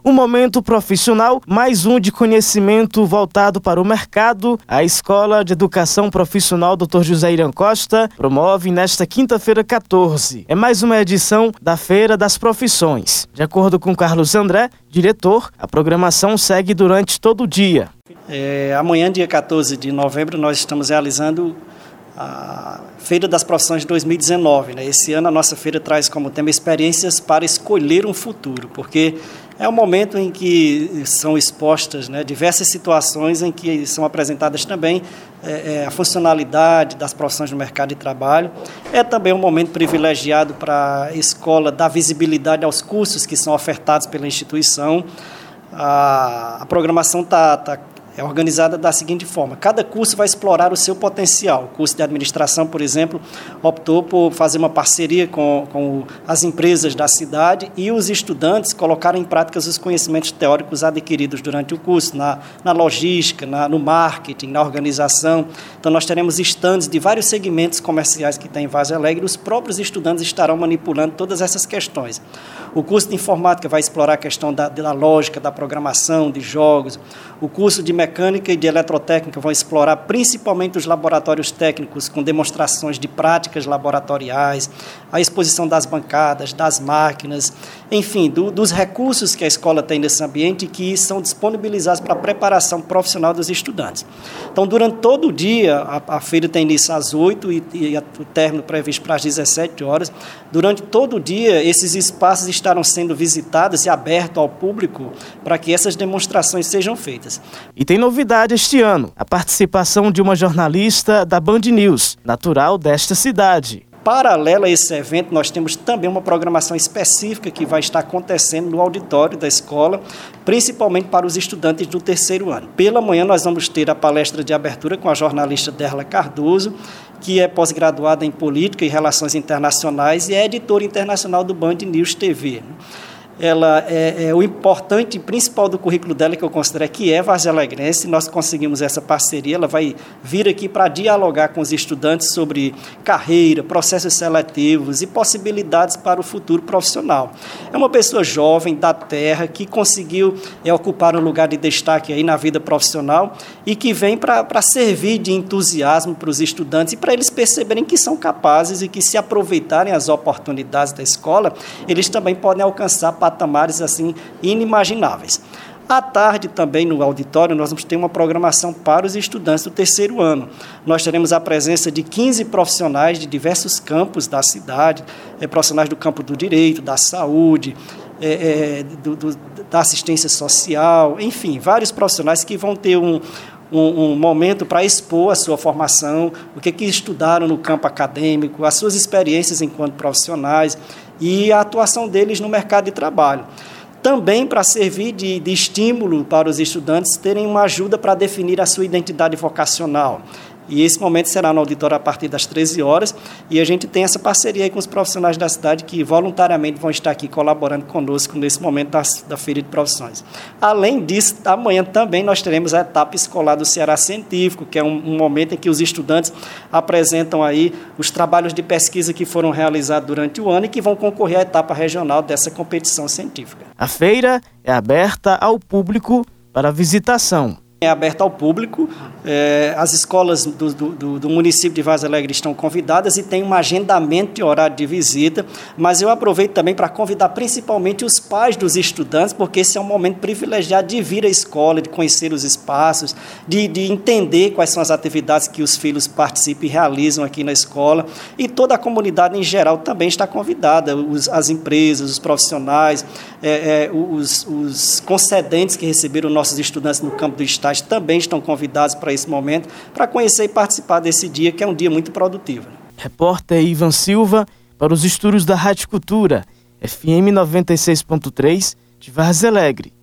Um momento profissional, mais um de conhecimento voltado para o mercado. A Escola de Educação Profissional Dr. José Irã Costa promove nesta quinta-feira 14. É mais uma edição da Feira das Profissões. De acordo com Carlos André, diretor, a programação segue durante todo o dia. Amanhã, dia 14 de novembro, nós estamos realizando a Feira das Profissões de 2019. Esse ano a nossa feira traz como tema experiências para escolher um futuro, porque é um momento em que são expostas diversas situações em que são apresentadas também a funcionalidade das profissões no mercado de trabalho. É também um momento privilegiado para a escola dar visibilidade aos cursos que são ofertados pela instituição. A programação é organizada da seguinte forma: cada curso vai explorar o seu potencial. O curso de administração, por exemplo, optou por fazer uma parceria com as empresas da cidade e os estudantes colocaram em prática os conhecimentos teóricos adquiridos durante o curso, na logística, no marketing, na organização. Então, nós teremos estandes de vários segmentos comerciais que tem em Vargem Alegre. Os próprios estudantes estarão manipulando todas essas questões. O curso de informática vai explorar a questão da lógica, da programação, de jogos. O curso de mecânica e de eletrotécnica vão explorar principalmente os laboratórios técnicos, com demonstrações de práticas laboratoriais, a exposição das bancadas, das máquinas, enfim, dos recursos que a escola tem nesse ambiente que são disponibilizados para a preparação profissional dos estudantes. Então, durante todo o dia, a feira tem início às 8 e o término previsto para as 17 horas. Durante todo o dia, esses espaços estarão sendo visitados e abertos ao público para que essas demonstrações sejam feitas. E tem novidade este ano: a participação de uma jornalista da Band News, natural desta cidade. Paralelo a esse evento, nós temos também uma programação específica que vai estar acontecendo no auditório da escola, principalmente para os estudantes do terceiro ano. Pela manhã, nós vamos ter a palestra de abertura com a jornalista Derla Cardoso, que é pós-graduada em Política e Relações Internacionais e é editora internacional do Band News TV. Ela o importante e principal do currículo dela, que eu considero que é vargem-alegrense. Nós conseguimos essa parceria. Ela vai vir aqui para dialogar com os estudantes sobre carreira, processos seletivos e possibilidades para o futuro profissional. É uma pessoa jovem, da terra, que conseguiu ocupar um lugar de destaque aí na vida profissional e que vem para servir de entusiasmo para os estudantes e para eles perceberem que são capazes e que, se aproveitarem as oportunidades da escola, eles também podem alcançar patamares assim inimagináveis. À tarde, também no auditório, nós vamos ter uma programação para os estudantes do terceiro ano. Nós teremos a presença de 15 profissionais de diversos campos da cidade, profissionais do campo do direito, da saúde, da assistência social, enfim, vários profissionais que vão ter um momento para expor a sua formação, o que estudaram no campo acadêmico, as suas experiências enquanto profissionais e a atuação deles no mercado de trabalho. Também para servir de estímulo para os estudantes terem uma ajuda para definir a sua identidade vocacional. E esse momento será no auditório a partir das 13 horas, e a gente tem essa parceria aí com os profissionais da cidade que voluntariamente vão estar aqui colaborando conosco nesse momento da Feira de Profissões. Além disso, amanhã também nós teremos a etapa escolar do Ceará Científico, que é um momento em que os estudantes apresentam aí os trabalhos de pesquisa que foram realizados durante o ano e que vão concorrer à etapa regional dessa competição científica. A feira é aberta ao público para visitação. É aberta ao público, as escolas do município de Vargem Alegre estão convidadas e tem um agendamento de horário de visita, mas eu aproveito também para convidar principalmente os pais dos estudantes, porque esse é um momento privilegiado de vir à escola, de conhecer os espaços, de entender quais são as atividades que os filhos participam e realizam aqui na escola, e toda a comunidade em geral também está convidada, as empresas, os profissionais, os concedentes que receberam nossos estudantes no campo do estágio também estão convidados para esse momento, para conhecer e participar desse dia, que é um dia muito produtivo. Repórter Ivan Silva, para os estúdios da Rádio Cultura, FM 96.3, de Vargem Alegre.